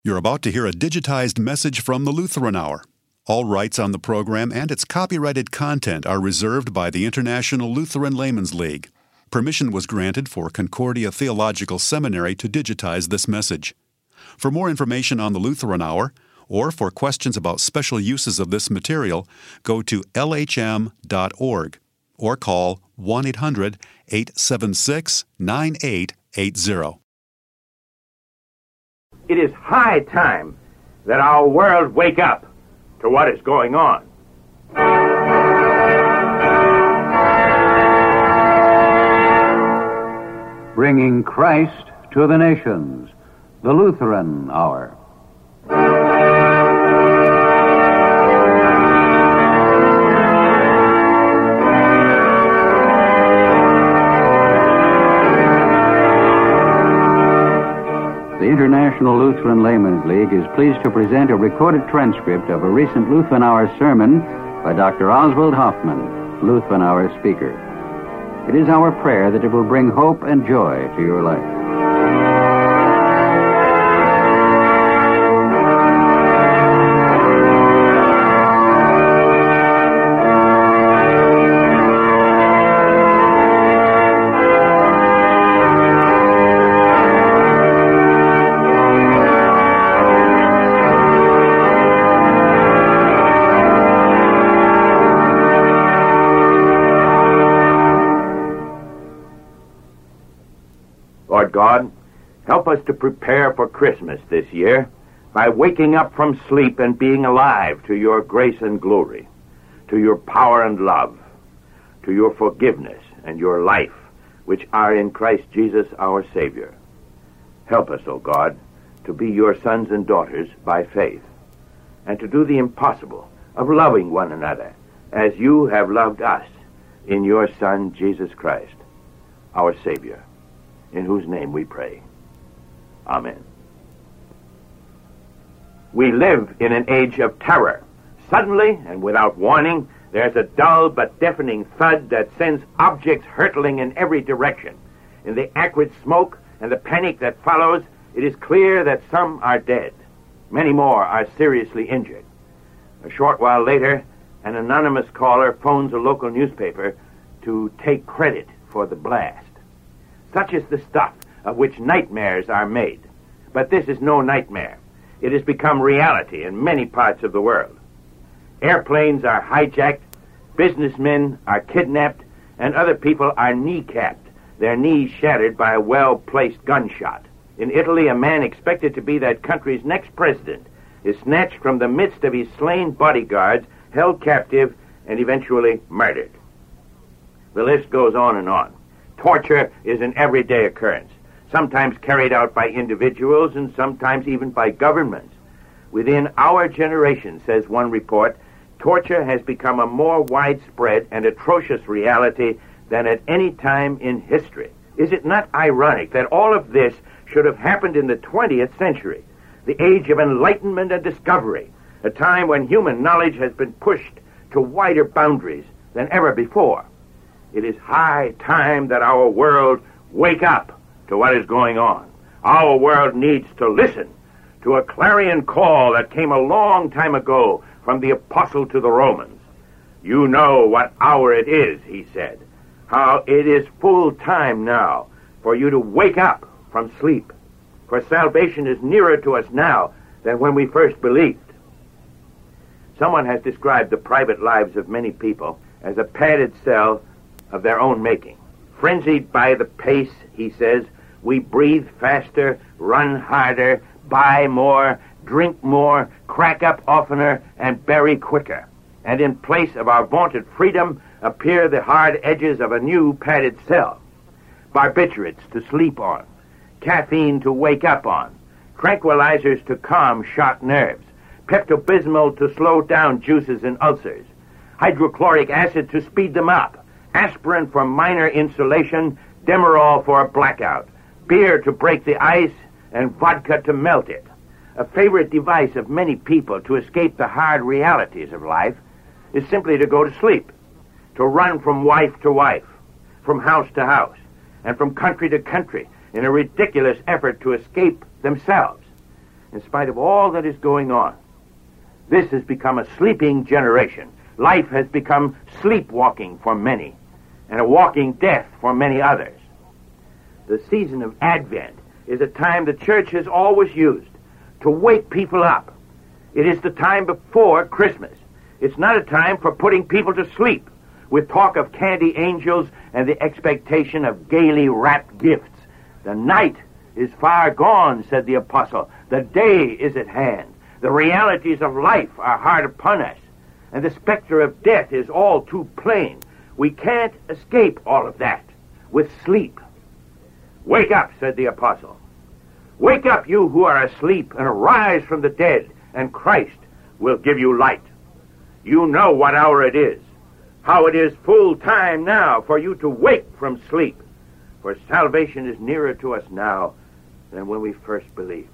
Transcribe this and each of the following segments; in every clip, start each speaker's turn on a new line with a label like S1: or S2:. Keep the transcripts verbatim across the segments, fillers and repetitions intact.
S1: You're about to hear a digitized message from the Lutheran Hour. All rights on the program and its copyrighted content are reserved by the International Lutheran Laymen's League. Permission was granted for Concordia Theological Seminary to digitize this message. For more information on the Lutheran Hour, or for questions about special uses of this material, go to L H M dot org or call one eight hundred, eight seven six, nine eight eight zero.
S2: It is high time that our world wake up to what is going on.
S3: Bringing Christ to the nations, the Lutheran Hour. The International Lutheran Laymen's League is pleased to present a recorded transcript of a recent Lutheran Hour sermon by Doctor Oswald Hoffman, Lutheran Hour speaker. It is our prayer that it will bring hope and joy to your life.
S2: Lord God, help us to prepare for Christmas this year by waking up from sleep and being alive to your grace and glory, to your power and love, to your forgiveness and your life, which are in Christ Jesus our Savior. Help us, O God, to be your sons and daughters by faith, and to do the impossible of loving one another as you have loved us in your Son, Jesus Christ, our Savior, in whose name we pray. Amen. We live in an age of terror. Suddenly, and without warning, there's a dull but deafening thud that sends objects hurtling in every direction. In the acrid smoke and the panic that follows, it is clear that some are dead. Many more are seriously injured. A short while later, an anonymous caller phones a local newspaper to take credit for the blast. Such is the stuff of which nightmares are made. But this is no nightmare. It has become reality in many parts of the world. Airplanes are hijacked, businessmen are kidnapped, and other people are kneecapped, their knees shattered by a well-placed gunshot. In Italy, a man expected to be that country's next president is snatched from the midst of his slain bodyguards, held captive, and eventually murdered. The list goes on and on. Torture is an everyday occurrence, sometimes carried out by individuals and sometimes even by governments. Within our generation, says one report, torture has become a more widespread and atrocious reality than at any time in history. Is it not ironic that all of this should have happened in the twentieth century, the age of enlightenment and discovery, a time when human knowledge has been pushed to wider boundaries than ever before? It is high time that our world wake up to what is going on. Our world needs to listen to a clarion call that came a long time ago from the apostle to the Romans. You know what hour it is, he said, how it is full time now for you to wake up from sleep, for salvation is nearer to us now than when we first believed. Someone has described the private lives of many people as a padded cell of their own making. Frenzied by the pace, he says, we breathe faster, run harder, buy more, drink more, crack up oftener, and bury quicker. And in place of our vaunted freedom appear the hard edges of a new padded cell. Barbiturates to sleep on, caffeine to wake up on, tranquilizers to calm shot nerves, Pepto-Bismol to slow down juices and ulcers, hydrochloric acid to speed them up, aspirin for minor insulation, Demerol for a blackout, beer to break the ice, and vodka to melt it. A favorite device of many people to escape the hard realities of life is simply to go to sleep, to run from wife to wife, from house to house, and from country to country in a ridiculous effort to escape themselves. in spite of all that is going on. This has become a sleeping generation. Life has become sleepwalking for many, and a walking death for many others. The season of Advent is a time the church has always used to wake people up. It is the time before Christmas. It's not a time for putting people to sleep with talk of candy angels and the expectation of gaily wrapped gifts. The night is far gone, said the apostle. The day is at hand. The realities of life are hard upon us, and the specter of death is all too plain. We can't escape all of that with sleep. Wake up, said the apostle. Wake up, you who are asleep, and arise from the dead, and Christ will give you light. You know what hour it is, how it is full time now for you to wake from sleep, for salvation is nearer to us now than when we first believed.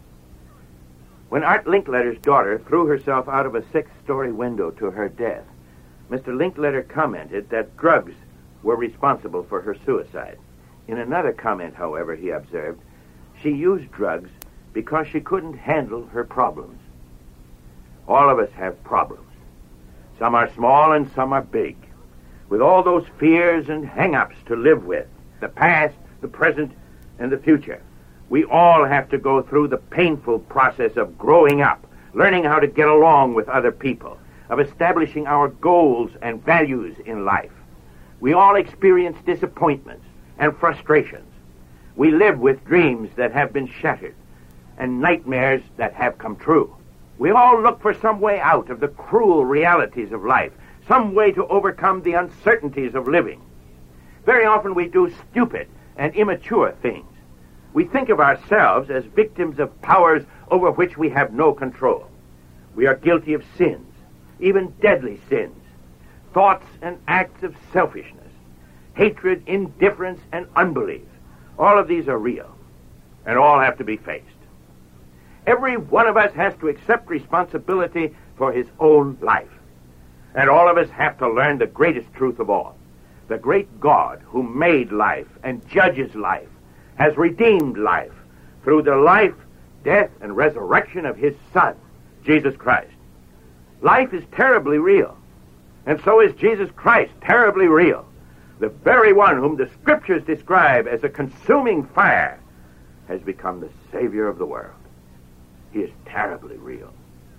S2: When Art Linkletter's daughter threw herself out of a sixth-story window to her death, Mister Linkletter commented that drugs were responsible for her suicide. In another comment, however, he observed, she used drugs because she couldn't handle her problems. All of us have problems. Some are small and some are big, with all those fears and hang-ups to live with, the past, the present, and the future. We all have to go through the painful process of growing up, learning how to get along with other people, of establishing our goals and values in life. We all experience disappointments and frustrations. We live with dreams that have been shattered and nightmares that have come true. We all look for some way out of the cruel realities of life, some way to overcome the uncertainties of living. Very often we do stupid and immature things. We think of ourselves as victims of powers over which we have no control. We are guilty of sins, even deadly sins, thoughts and acts of selfishness, hatred, indifference, and unbelief. All of these are real, and all have to be faced. Every one of us has to accept responsibility for his own life. And all of us have to learn the greatest truth of all. The great God who made life and judges life has redeemed life through the life, death, and resurrection of his Son, Jesus Christ. Life is terribly real, and so is Jesus Christ terribly real. The very one whom the Scriptures describe as a consuming fire has become the Savior of the world. He is terribly real.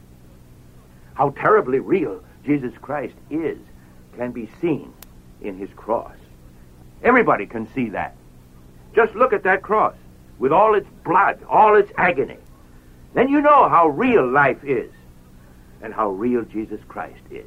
S2: How terribly real Jesus Christ is can be seen in his cross. Everybody can see that. Just look at that cross with all its blood, all its agony. Then you know how real life is and how real Jesus Christ is.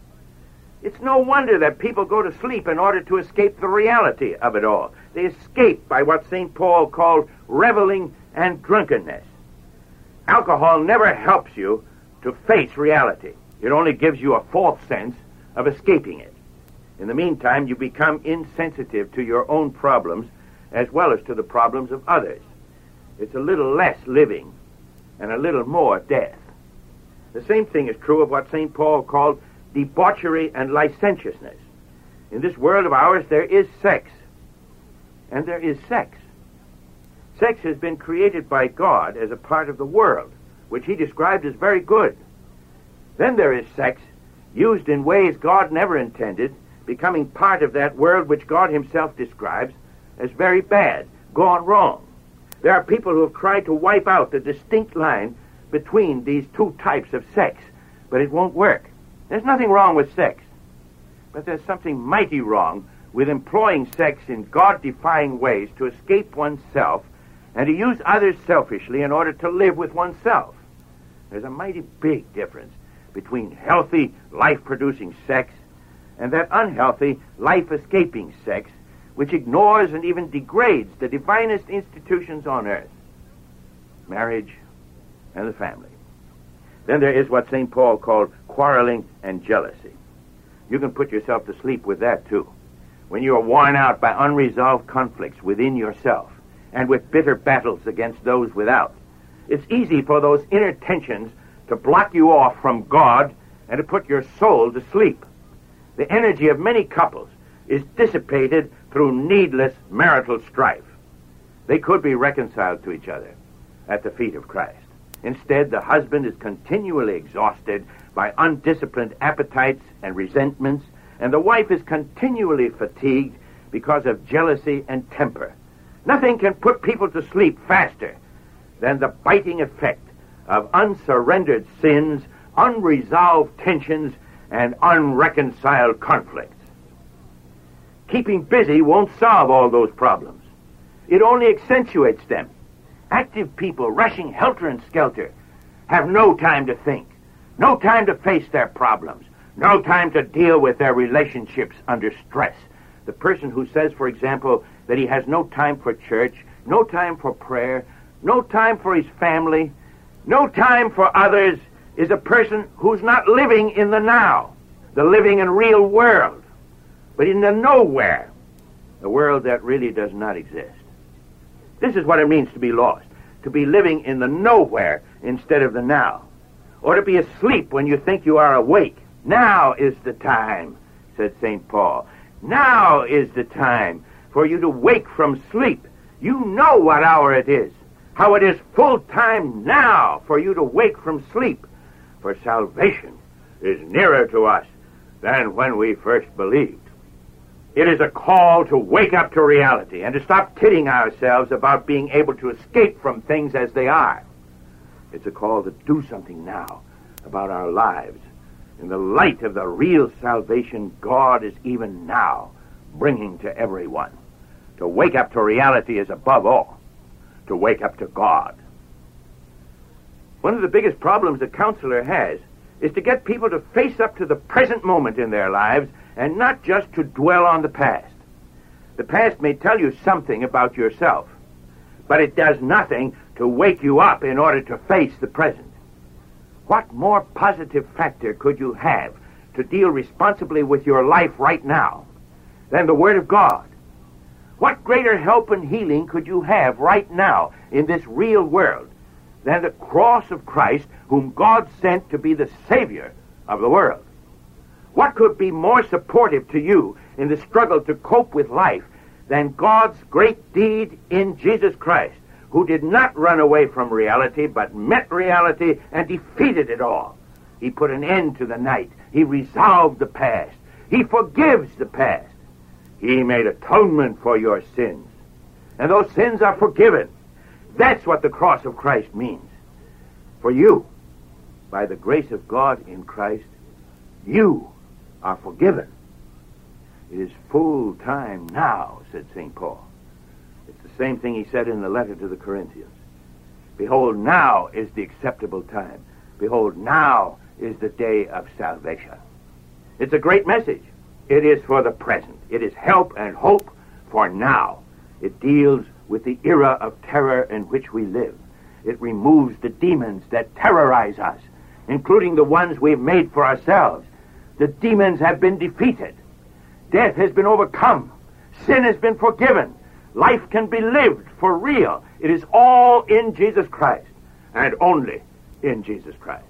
S2: It's no wonder that people go to sleep in order to escape the reality of it all. They escape by what Saint Paul called reveling and drunkenness. Alcohol never helps you to face reality. It only gives you a false sense of escaping it. In the meantime, you become insensitive to your own problems as well as to the problems of others. It's a little less living and a little more death. The same thing is true of what Saint Paul called debauchery and licentiousness. In this world of ours, there is sex, and there is sex. Sex has been created by God as a part of the world, which he described as very good. Then there is sex used in ways God never intended, becoming part of that world which God himself describes as very bad, gone wrong. There are people who have tried to wipe out the distinct line between these two types of sex, but it won't work. There's nothing wrong with sex, but there's something mighty wrong with employing sex in God-defying ways to escape oneself and to use others selfishly in order to live with oneself. There's a mighty big difference between healthy, life-producing sex and that unhealthy, life-escaping sex which ignores and even degrades the divinest institutions on earth, marriage and the family. Then there is what Saint Paul called quarreling and jealousy. You can put yourself to sleep with that, too. When you are worn out by unresolved conflicts within yourself and with bitter battles against those without, it's easy for those inner tensions to block you off from God and to put your soul to sleep. The energy of many couples is dissipated through needless marital strife. They could be reconciled to each other at the feet of Christ. Instead, the husband is continually exhausted by undisciplined appetites and resentments, and the wife is continually fatigued because of jealousy and temper. Nothing can put people to sleep faster than the biting effect of unsurrendered sins, unresolved tensions, and unreconciled conflicts. Keeping busy won't solve all those problems. It only accentuates them. Active people rushing helter and skelter have no time to think, no time to face their problems, no time to deal with their relationships under stress. The person who says, for example, that he has no time for church, no time for prayer, no time for his family, no time for others, is a person who's not living in the now, the living and real world, but in the nowhere, the world that really does not exist. This is what it means to be lost, to be living in the nowhere instead of the now, or to be asleep when you think you are awake. Now is the time, said Saint Paul. Now is the time for you to wake from sleep. You know what hour it is, how it is full time now for you to wake from sleep, for salvation is nearer to us than when we first believed. It is a call to wake up to reality and to stop kidding ourselves about being able to escape from things as they are. It's a call to do something now about our lives. In the light of the real salvation God is even now bringing to everyone. To wake up to reality is above all to wake up to God. One of the biggest problems a counselor has is to get people to face up to the present moment in their lives and not just to dwell on the past. The past may tell you something about yourself, but it does nothing to wake you up in order to face the present. What more positive factor could you have to deal responsibly with your life right now than the Word of God? What greater help and healing could you have right now in this real world than the cross of Christ, whom God sent to be the Savior of the world? What could be more supportive to you in the struggle to cope with life than God's great deed in Jesus Christ, who did not run away from reality, but met reality and defeated it all? He put an end to the night. He resolved the past. He forgives the past. He made atonement for your sins. And those sins are forgiven. That's what the cross of Christ means. For you, by the grace of God in Christ, you are forgiven. It is full time now, said Saint Paul. It's the same thing he said in the letter to the Corinthians. Behold, now is the acceptable time. Behold, now is the day of salvation. It's a great message. It is for the present. It is help and hope for now. It deals with the era of terror in which we live. It removes the demons that terrorize us, including the ones we've made for ourselves. The demons have been defeated. Death has been overcome. Sin has been forgiven. Life can be lived for real. It is all in Jesus Christ, and only in Jesus Christ.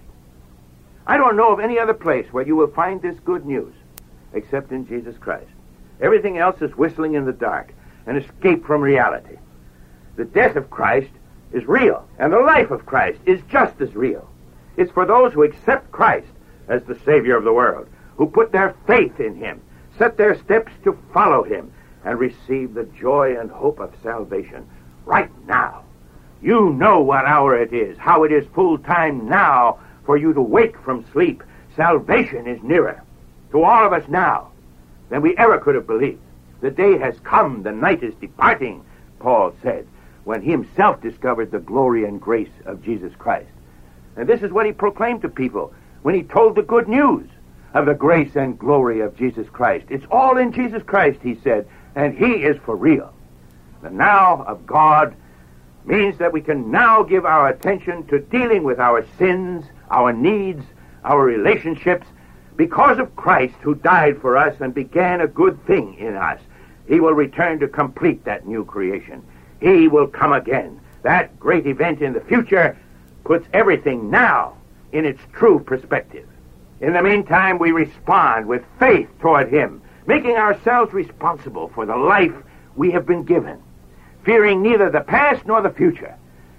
S2: I don't know of any other place where you will find this good news except in Jesus Christ. Everything else is whistling in the dark, an escape from reality. The death of Christ is real, and the life of Christ is just as real. It's for those who accept Christ as the Savior of the world, who put their faith in Him, set their steps to follow Him, and receive the joy and hope of salvation right now. You know what hour it is, how it is full time now for you to wake from sleep. Salvation is nearer to all of us now than we ever could have believed. The day has come, the night is departing, Paul said, when he himself discovered the glory and grace of Jesus Christ. And this is what he proclaimed to people when he told the good news of the grace and glory of Jesus Christ. It's all in Jesus Christ, he said, and He is for real. The now of God means that we can now give our attention to dealing with our sins, our needs, our relationships, because of Christ, who died for us and began a good thing in us. He will return to complete that new creation. He will come again. That great event in the future puts everything now in its true perspective. In the meantime, we respond with faith toward Him, making ourselves responsible for the life we have been given, fearing neither the past nor the future,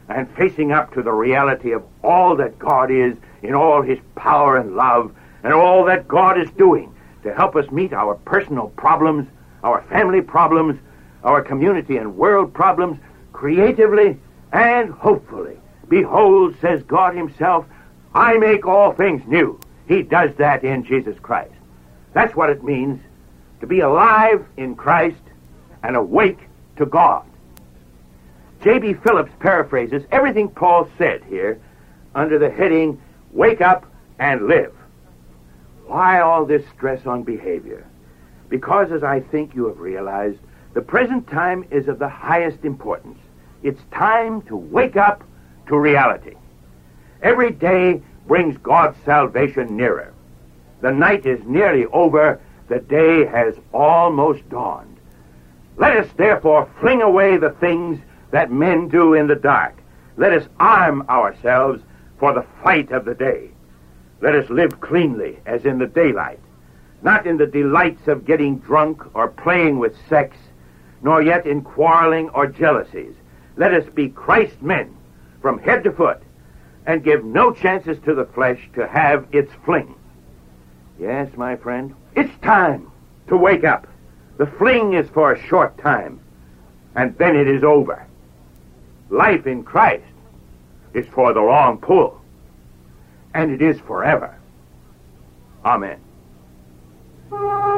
S2: and facing up to the reality of all that God is in all his power and love and all that God is doing to help us meet our personal problems, our family problems, our community and world problems creatively and hopefully. Behold, says God himself, I make all things new. He does that in Jesus Christ. That's what it means to be alive in Christ and awake to God. J B Phillips paraphrases everything Paul said here under the heading, Wake Up and Live. Why all this stress on behavior? Because, as I think you have realized, the present time is of the highest importance. It's time to wake up to reality. Every day brings God's salvation nearer. The night is nearly over. The day has almost dawned. Let us therefore fling away the things that men do in the dark. Let us arm ourselves for the fight of the day. Let us live cleanly as in the daylight, not in the delights of getting drunk or playing with sex, nor yet in quarreling or jealousies. Let us be Christ's men from head to foot, and give no chances to the flesh to have its fling. Yes, my friend, it's time to wake up. The fling is for a short time, and then it is over. Life in Christ is for the long pull, and it is forever. Amen.